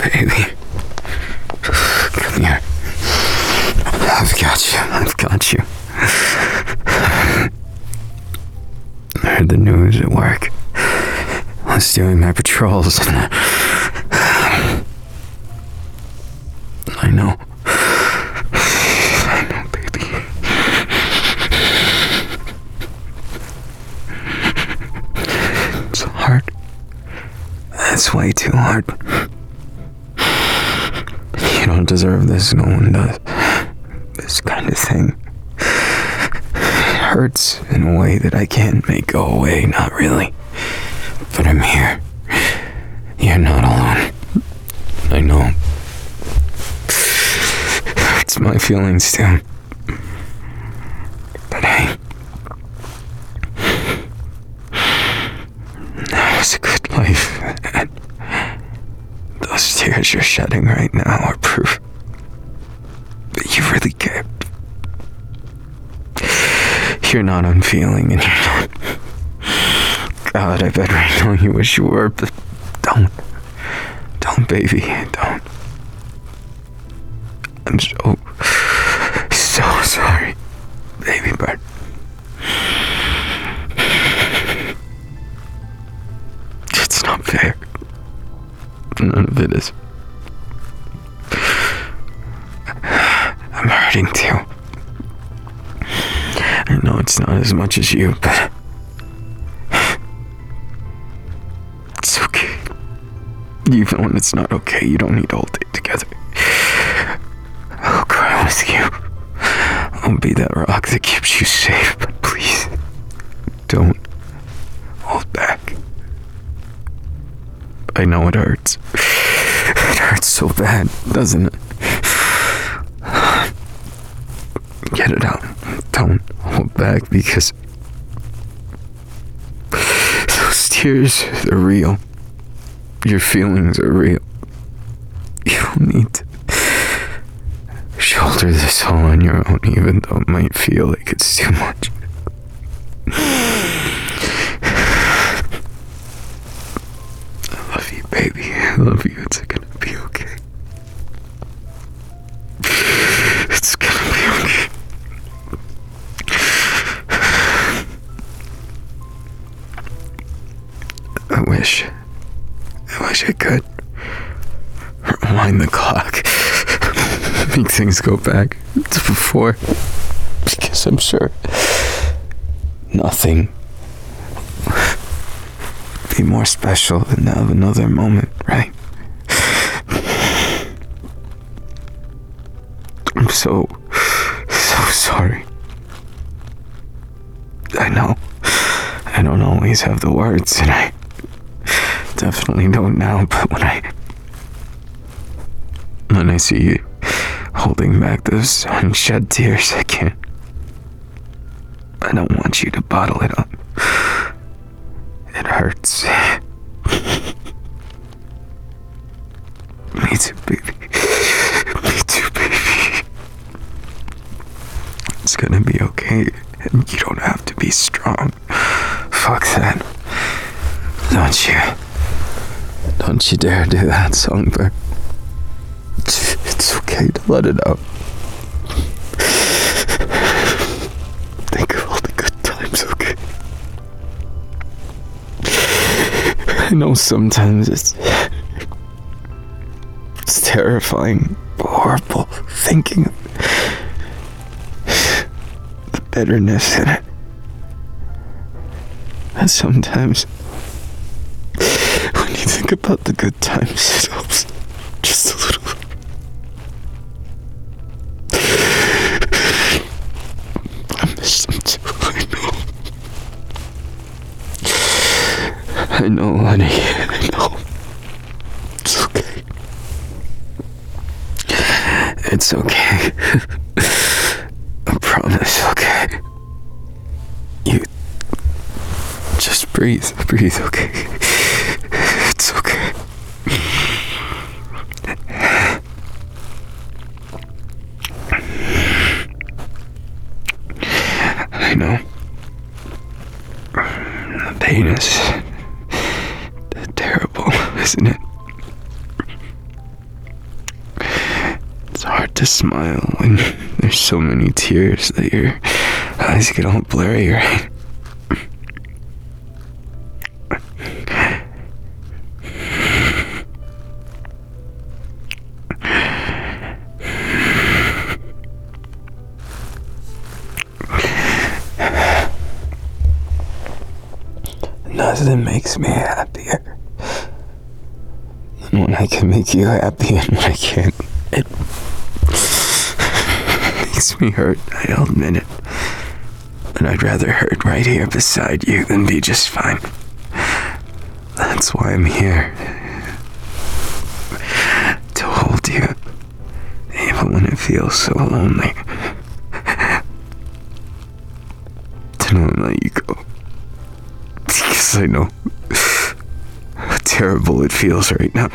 baby. Come here. I've got you. I heard the news at work. I was doing my patrols and I know, baby. It's hard. It's way too hard. You don't deserve this, no one does. This kind of thing. It hurts in a way that I can't make go away, not really. But I'm here. You're not alone. I know. It's my feelings too. But hey, that was a good life. And those tears you're shedding right now are proof that you really cared. You're not unfeeling and you're not. God, I better know you wish you were, but don't, baby, don't. I'm so sorry, baby bird. It's not fair. None of it is. I'm hurting too. I know it's not as much as you, but it's okay. Even when it's not okay, you don't need all day together. I'll cry with you. I'll be that rock that keeps you safe, but please, don't hold back. I know it hurts. It hurts so bad, doesn't it? Get it out. Don't hold back, because those tears, they're real. Your feelings are real. You don't need to shoulder this all on your own, even though it might feel like it's too much. I love you, baby. I love you. It's gonna be okay. It's gonna be okay. I wish I could rewind the clock, make things go back to before, because I'm sure nothing would be more special than to have another moment, right? I'm so sorry. I know I don't always have the words, and I definitely don't now, but when I see you holding back those unshed tears, I don't want you to bottle it up. It hurts. Me too, baby. Me too, baby. It's gonna be okay, and you don't have to be strong. Fuck that. Don't you dare do that, Songbird. It's okay to let it out. Think of all the good times, okay? I know sometimes it's terrifying, horrible, thinking of the bitterness in it. And sometimes when you think about the good times, it helps just a little. I miss them too, I know, honey, I know. It's okay. It's okay. I promise, okay? You just breathe, okay? It's okay. I know. The pain is terrible, isn't it? hard to smile when there's so many tears that your eyes get all blurry, right? Nothing makes me happier than when I can make you happy, and when I can't, it makes me hurt, I'll admit it. But I'd rather hurt right here beside you than be just fine. That's why I'm here. To hold you, even when it feels so lonely. To not let you go. Because I know how terrible it feels right now.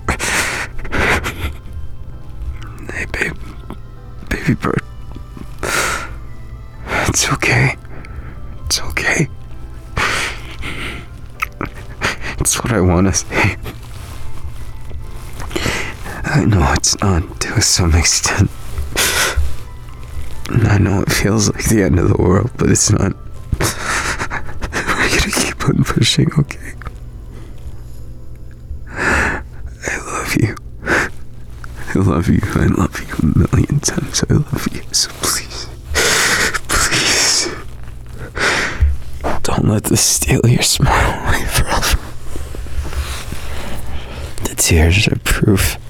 Hey, babe. Baby bird. It's okay. It's okay. It's what I want to say. I know it's not to some extent. And I know it feels like the end of the world, but it's not. We're gonna keep on pushing, okay? I love you. I love you. I love you a million times. I love you. So please, please, don't let this steal your smile away forever. The tears are proof.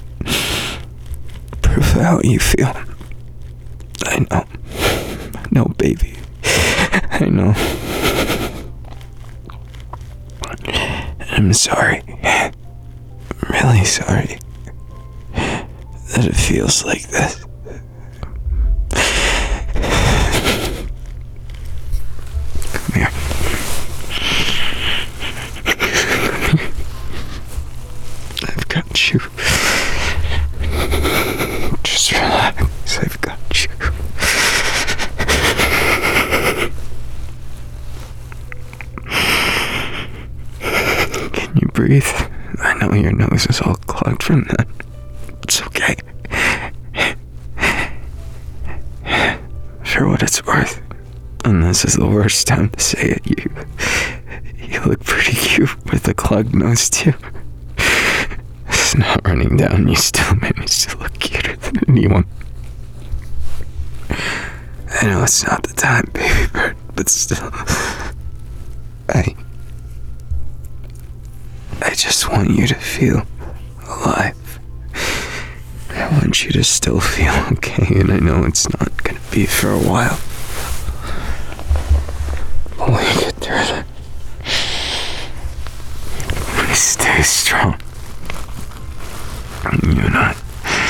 Proof of how you feel. I know. I know, baby. I know. I'm sorry. I'm really sorry that it feels like this. Come here. I've got you. Just relax. I've got you. Can you breathe? I know your nose is all clogged from that. It's okay. For what it's worth, and this is the worst time to say it, you look pretty cute with a clogged nose too. It's not running down, you still manage to look cuter than anyone. I know it's not the time, baby bird, but still, I just want you to feel alive. I want you to still feel okay, and I know it's not gonna be for a while. But we get through it. We stay strong. You and I.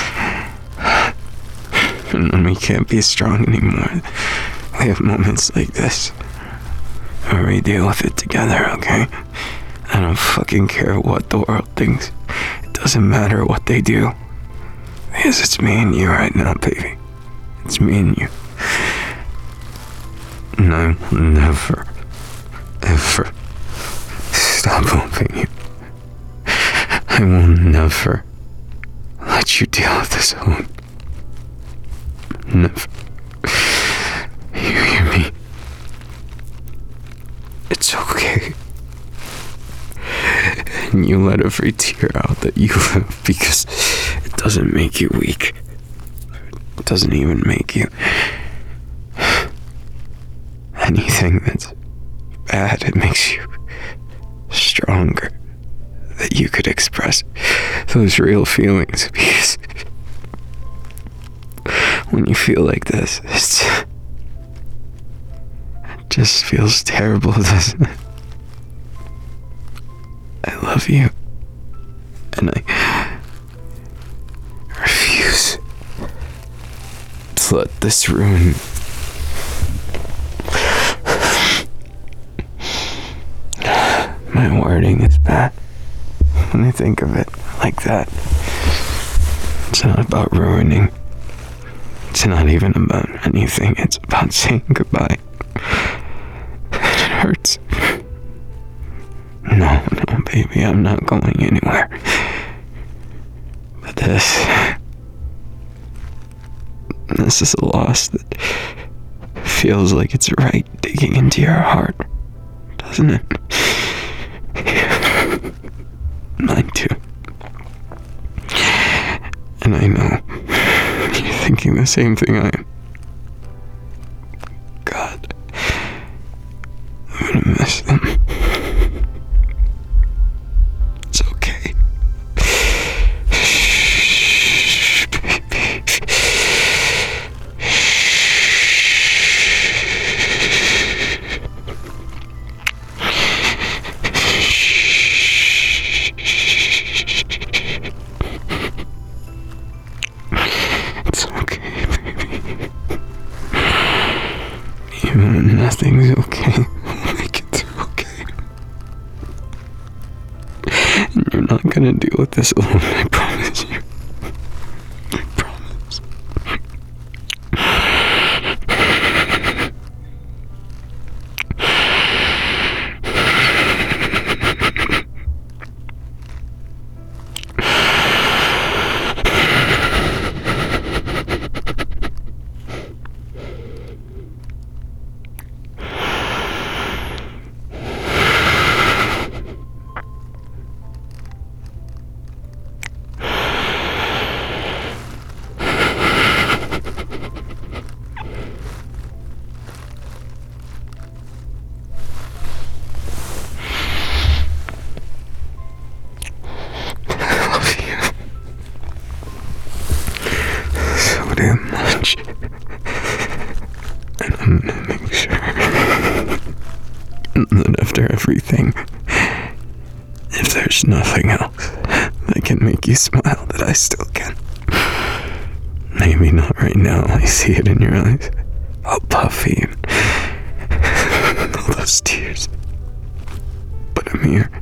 And when we can't be strong anymore, we have moments like this where we deal with it together, okay? I don't fucking care what the world thinks. It doesn't matter what they do. Because it's me and you right now, baby. It's me and you. And I will never, ever stop helping you. I will never let you deal with this alone. Never. You hear me? It's okay. And you let every tear out that you have, because it doesn't make you weak. It doesn't even make you anything that's bad. It makes you stronger, that you could express those real feelings, because when you feel like this, it just feels terrible, doesn't it? I love you, and I refuse to let this ruin my wording is bad when I think of it like that. It's not about ruining. It's not even about anything. It's about saying goodbye. It hurts. No, baby, I'm not going anywhere. But this This is a loss that feels like it's right digging into your heart, doesn't it? Mine too. And I know you're thinking the same thing I am. God, I'm gonna miss them. It's okay. Shh, baby. It's okay, baby. Even when nothing's okay, we'll make it through, okay? And you're not gonna deal with this alone, I promise you. I promise. So damn much. And I'm gonna make sure that after everything, if there's nothing else that can make you smile, that I still can. Maybe not right now, I see it in your eyes. All puffy and all those tears. But I'm here.